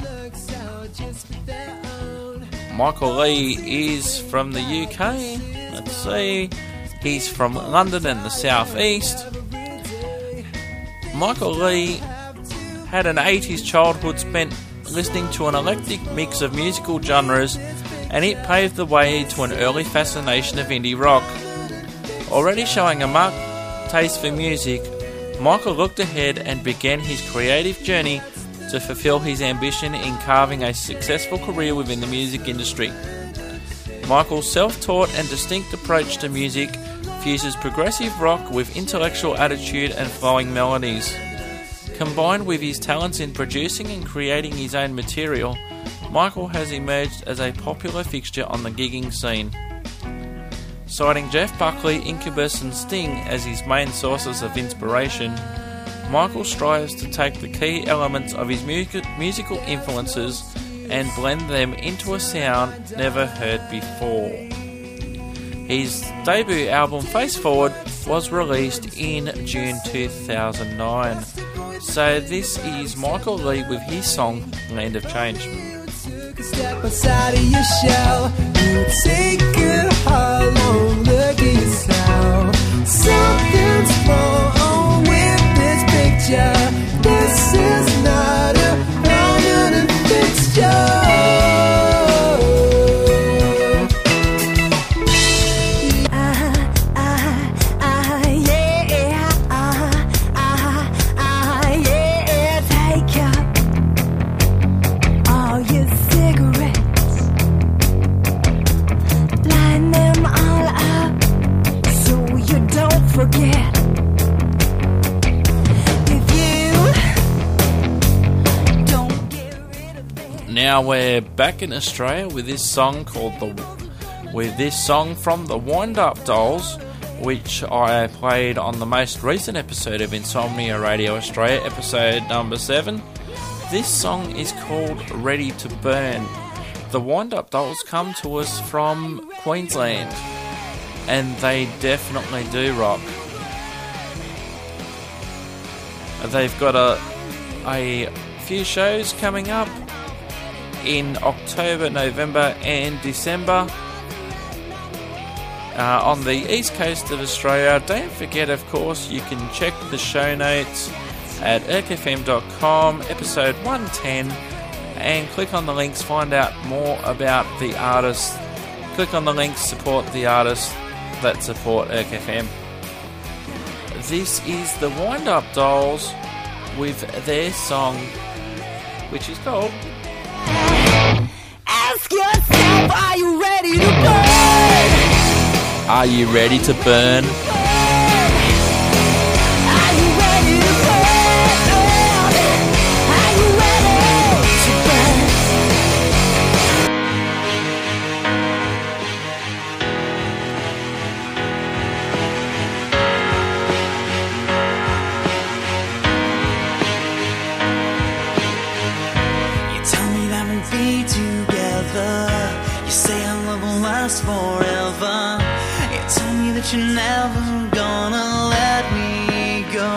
A: Michael Lee is from the U K. Let's see. He's from London and the South East. Michael Lee had an eighties childhood spent listening to an eclectic mix of musical genres, and it paved the way to an early fascination of indie rock. Already showing a marked taste for music, Michael looked ahead and began his creative journey to fulfill his ambition in carving a successful career within the music industry. Michael's self-taught and distinct approach to music fuses progressive rock with intellectual attitude and flowing melodies. Combined with his talents in producing and creating his own material, Michael has emerged as a popular fixture on the gigging scene. Citing Jeff Buckley, Incubus and Sting as his main sources of inspiration, Michael strives to take the key elements of his music- musical influences and blend them into a sound never heard before. His debut album, Face Forward, was released in June two thousand nine. So this is Michael Lee with his song, Land of Change.
B: Step outside of your shell, you take a hard long look at yourself. Something's wrong with this picture. This is not a permanent fixture.
A: Now we're back in Australia with this song called the with this song from the Wind Up Dolls, which I played on the most recent episode of Insomnia Radio Australia, episode number seven. This song is called Ready to Burn. The Wind Up Dolls come to us from Queensland, and they definitely do rock. They've got a a few shows coming up in October, November and December uh, on the east coast of Australia. Don't forget, of course, you can check the show notes at erk f m dot com, episode one ten, and click on the links, find out more about the artists. Click on the links, support the artists that support Erk F M. This is the Wind Up Dolls with their song, which is called
B: Ask yourself, are you ready to burn?
A: Are You Ready to Burn?
B: Are you ready to burn? Are you ready to burn?
E: You tell me that we'll be together. You say our love will last forever. You tell me that you're never gonna let me go.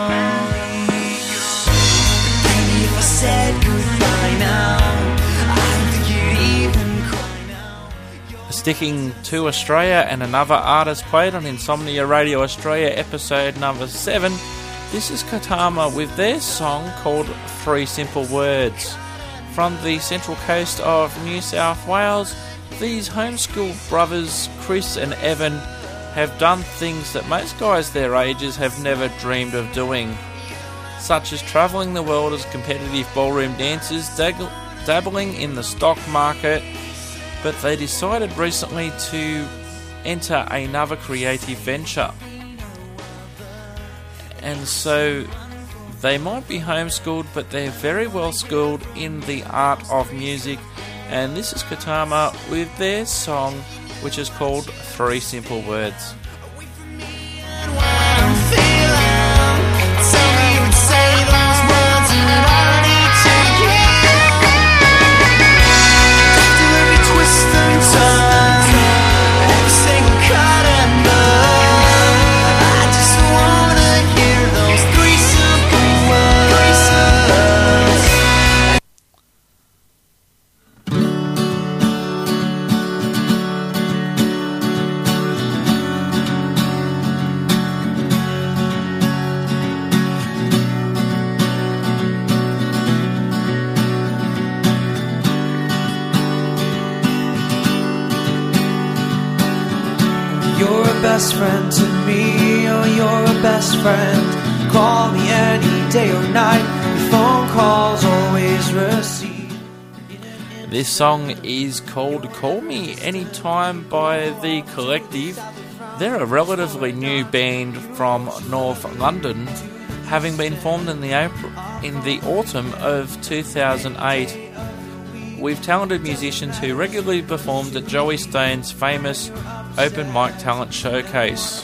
E: But baby, if I said goodbye now, I don't think you'd even cry now.
A: Sticking to Australia and another artist played on Insomnia Radio Australia, episode number seven. This is Katama with their song called Three Simple Words. From the central coast of New South Wales, these homeschool brothers, Chris and Evan, have done things that most guys their ages have never dreamed of doing, such as travelling the world as competitive ballroom dancers, dag- dabbling in the stock market, but they decided recently to enter another creative venture. And so they might be homeschooled, but they're very well schooled in the art of music. And this is Katama with their song, which is called Three Simple Words.
E: I just wanna hear those best friend to me. Oh, you're a best friend. Call me any day or night. Your phone calls always received.
A: This song is called Call Me Anytime by The Collective. They're a relatively new band from North London, having been formed in the April, in the autumn of two thousand eight, with talented musicians who regularly performed at Joey Stone's famous Open Mic Talent Showcase.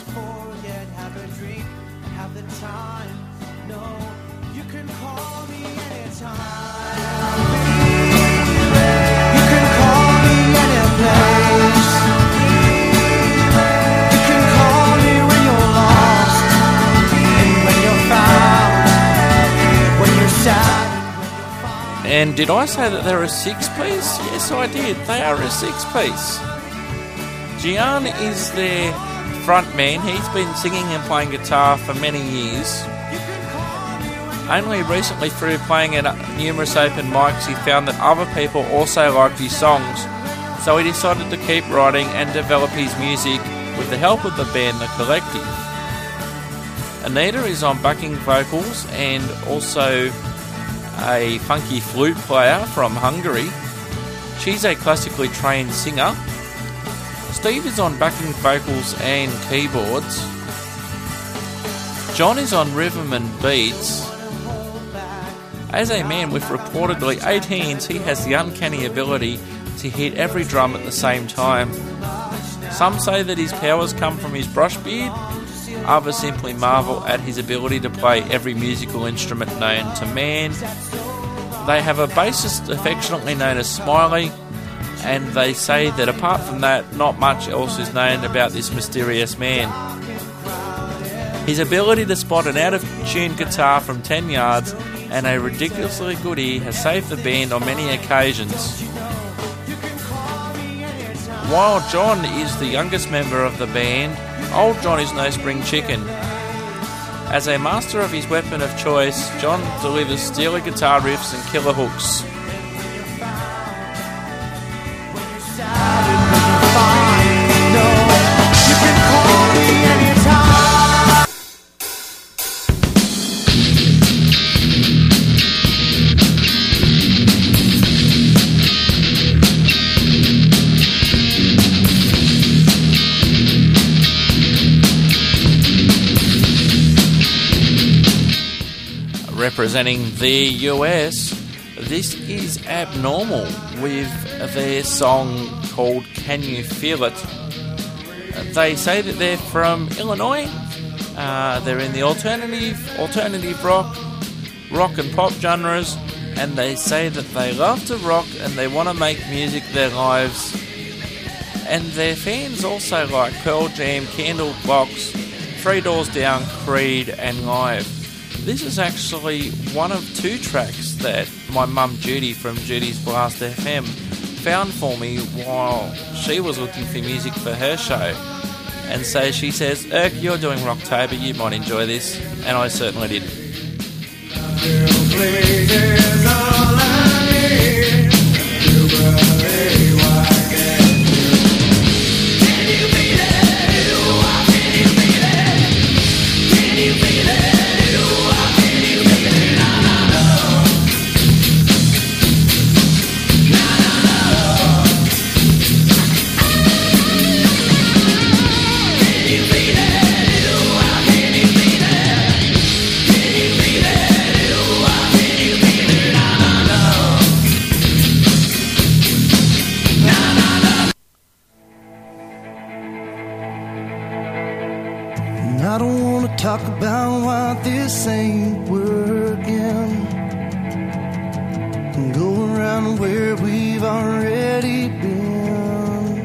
A: And did I say that they're a six-piece? Yes, I did. They are a six-piece. Gian is their frontman. He's been singing and playing guitar for many years. Only recently, through playing at numerous open mics, he found that other people also liked his songs. So he decided to keep writing and develop his music with the help of the band The Collective. Anita is on backing vocals and also a funky flute player from Hungary. She's a classically trained singer. Steve is on backing vocals and keyboards. John is on rhythm and beats. As a man with reportedly eight hands, he has the uncanny ability to hit every drum at the same time. Some say that his powers come from his brush beard. Others simply marvel at his ability to play every musical instrument known to man. They have a bassist affectionately known as Smiley, and they say that apart from that, not much else is known about this mysterious man. His ability to spot an out-of-tune guitar from ten yards and a ridiculously good ear has saved the band on many occasions. While John is the youngest member of the band, Old John is no spring chicken. As a master of his weapon of choice, John delivers steely guitar riffs and killer hooks. Representing the U S, this is Abnormal with their song called Can You Feel It? They say that they're from Illinois. Uh, they're in the alternative, alternative rock, rock and pop genres, and they say that they love to rock and they want to make music their lives. And their fans also like Pearl Jam, Candlebox, Three Doors Down, Creed, and Live. This is actually one of two tracks that my mum Judy from Judy's Blast F M found for me while she was looking for music for her show. And so she says, Erk, you're doing Rocktober, you might enjoy this. And I certainly did.
B: I don't wanna talk about why this ain't working. Go around where we've already been.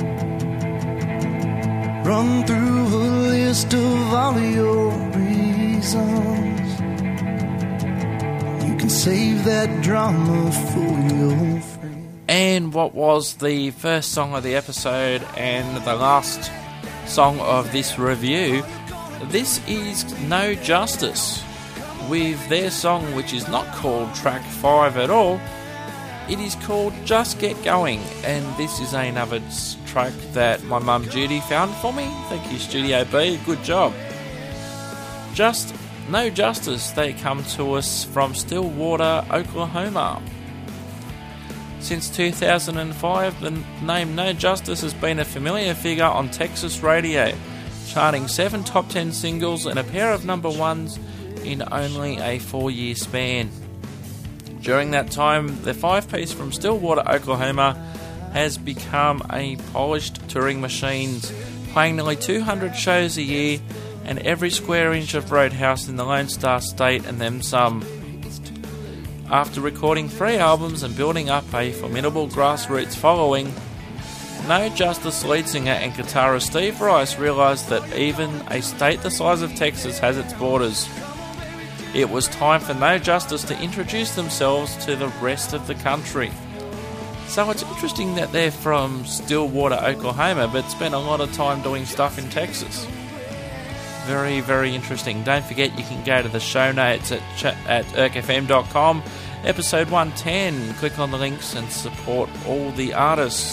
B: Run through a list of all of your reasons. You can save that drama for your friends.
A: And what was the first song of the episode and the last song of this review? This is No Justice with their song, which is not called track five at all. It is called Just Get Going, and this is another track that my mum Judy found for me. Thank you, Studio B. Good job. Just No Justice. They come to us from Stillwater, Oklahoma. Since two thousand five, the name No Justice has been a familiar figure on Texas radio, charting seven top ten singles and a pair of number ones in only a four-year span. During that time, the five-piece from Stillwater, Oklahoma has become a polished touring machine, playing nearly two hundred shows a year and every square inch of roadhouse in the Lone Star State and then some. After recording three albums and building up a formidable grassroots following, No Justice lead singer and guitarist Steve Rice realised that even a state the size of Texas has its borders. It was time for No Justice to introduce themselves to the rest of the country. So it's interesting that they're from Stillwater, Oklahoma, but spent a lot of time doing stuff in Texas. Very, very interesting. Don't forget you can go to the show notes at, ch- at irk f m dot com, episode one ten. Click on the links and support all the artists.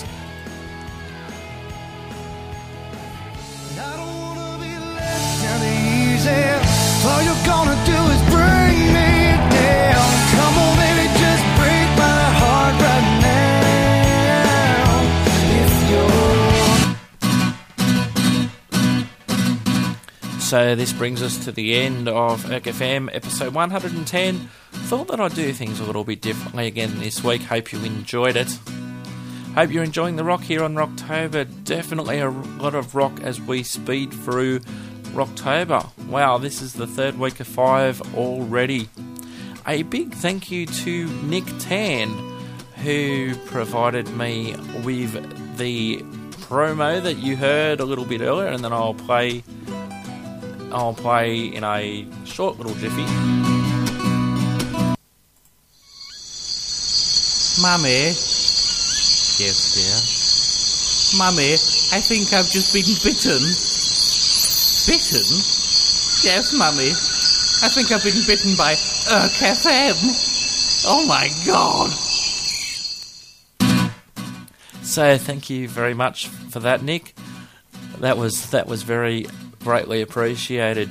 B: I don't wanna be left down easy. All you're gonna do is bring me down. Come on, baby, just break my heart right now. If you're
A: So this brings us to the end of Irk F M episode one hundred ten. Thought that I'd do things a little bit differently again this week. Hope you enjoyed it. Hope you're enjoying the rock here on Rocktober. Definitely a lot of rock as we speed through Rocktober. Wow, this is the third week of five already. A big thank you to Nick Tan, who provided me with the promo that you heard a little bit earlier, and then I'll play I'll play in a short little jiffy.
H: Mummy? Yes, dear? Mummy, I think I've just been bitten. Bitten? Yes, Mummy. I think I've been bitten by Irk F M. Oh my God.
A: So thank you very much for that, Nick. That was that was very greatly appreciated.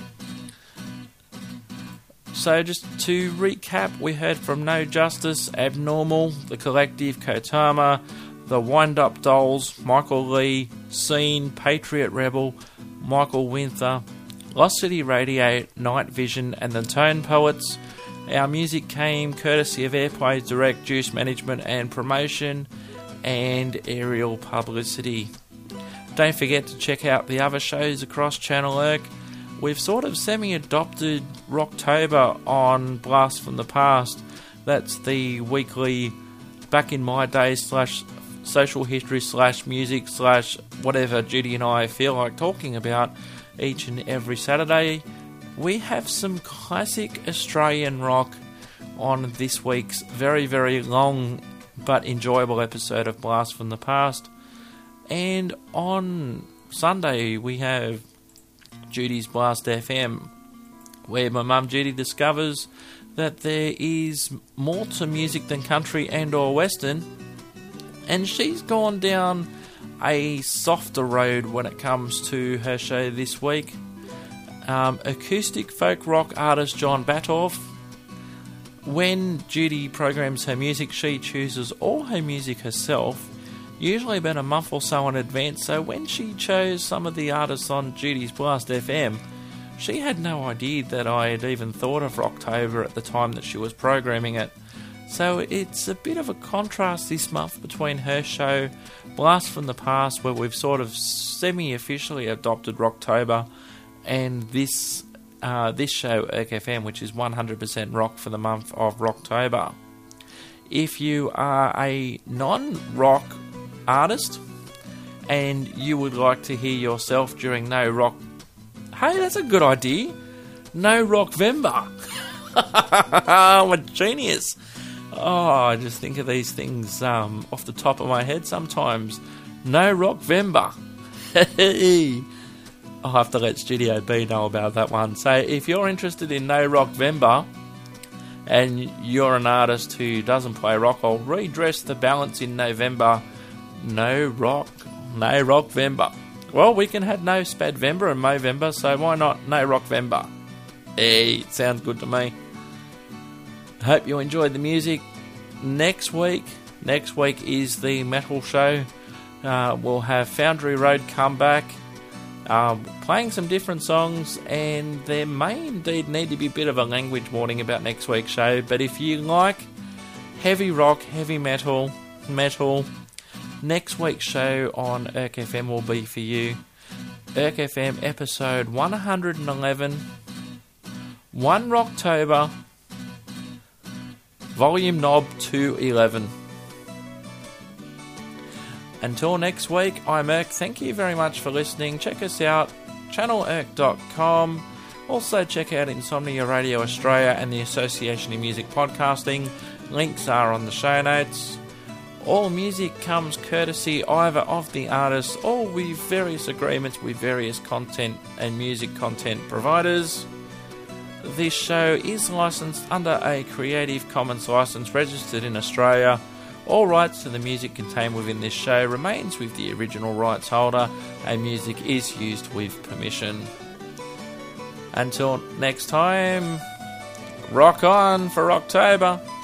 A: So just to recap, we heard from No Justice, Abnormal, The Collective, Kotama, The Wind Up Dolls, Michael Lee, Scene, Patriot Rebel, Michael Winther, Lost City Radio, Night Vision, and The Tone Poets. Our music came courtesy of Airplay's Direct Juice Management and Promotion and Aerial Publicity. Don't forget to check out the other shows across Channel Irk. We've sort of semi-adopted Rocktober on Blast from the Past. That's the weekly back in my day slash social history slash music slash whatever Judy and I feel like talking about each and every Saturday. We have some classic Australian rock on this week's very, very long but enjoyable episode of Blast from the Past. And on Sunday we have Judy's Blast F M, where my mum Judy discovers that there is more to music than country and or western, and she's gone down a softer road when it comes to her show this week. Um, acoustic folk rock artist John Batoff. When Judy programs her music, she chooses all her music herself, usually about a month or so in advance, so when she chose some of the artists on Judy's Blast F M, she had no idea that I had even thought of Rocktober at the time that she was programming it. So it's a bit of a contrast this month between her show, Blast from the Past, where we've sort of semi-officially adopted Rocktober, and this uh, this show, Irk F M, which is one hundred percent rock for the month of Rocktober. If you are a non-rock artist and you would like to hear yourself during No Rock, hey, that's a good idea. No Rockvember. I'm a genius. Oh, I just think of these things um, off the top of my head sometimes. No Rockvember. I'll have to let Studio B know about that one. So if you're interested in No Rockvember and you're an artist who doesn't play rock, I'll redress the balance in November. No rock No Rockvember. Well, we can have no Spadvember and Movember, so why not no Rockvember? Hey, it sounds good to me. Hope you enjoyed the music. Next week, next week is the metal show. Uh, we'll have Foundry Road come back, uh, playing some different songs, and there may indeed need to be a bit of a language warning about next week's show. But if you like heavy rock, heavy metal, metal, next week's show on E R C F M will be for you. E R C F M episode one hundred eleven, one Rocktober, volume knob two eleven. Until next week, I'm E R C. Thank you very much for listening. Check us out, channel E R C dot com. Also check out Insomnia Radio Australia and the Association of Music Podcasting. Links are on the show notes. All music comes courtesy either of the artists or with various agreements with various content and music content providers. This show is licensed under a Creative Commons license registered in Australia. All rights to the music contained within this show remains with the original rights holder, and music is used with permission. Until next time, rock on for Rocktober.